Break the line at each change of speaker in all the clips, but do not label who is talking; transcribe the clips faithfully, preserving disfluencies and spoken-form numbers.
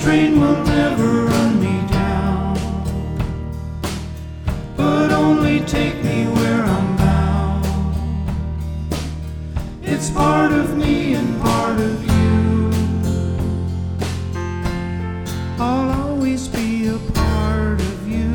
train will never run me down, but only take me where I'm bound. It's part of me and part of you. I'll always be a part of you.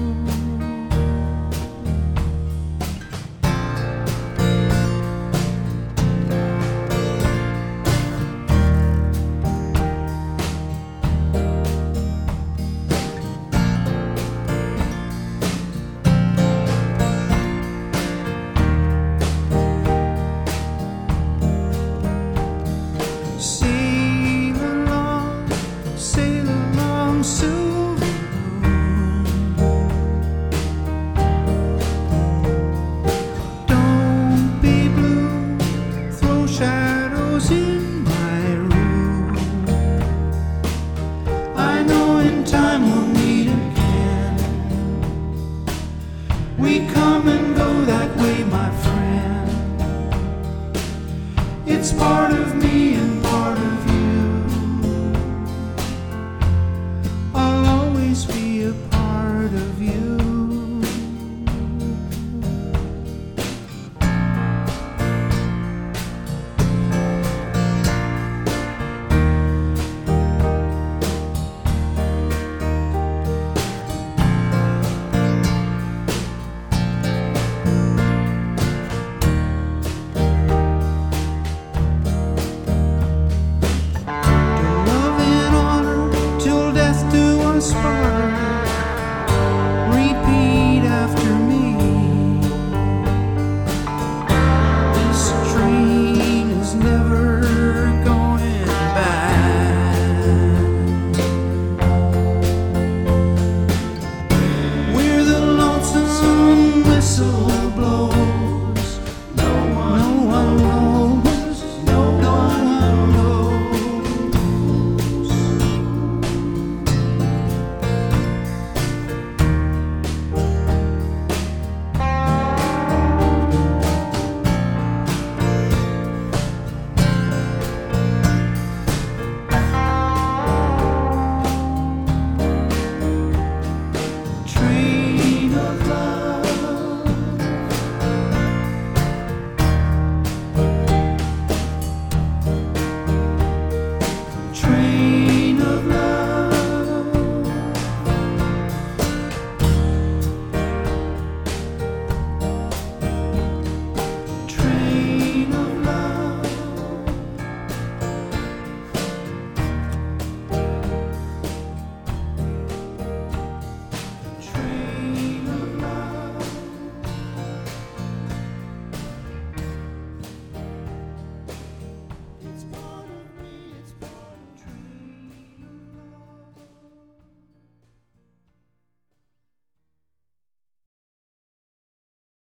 Sail along, sail along, silver moon. Don't be blue, throw shadows in my room. I know in time we'll meet again. We come and go that way, my friend. It's part of me and part of you. I'll always be a part of you.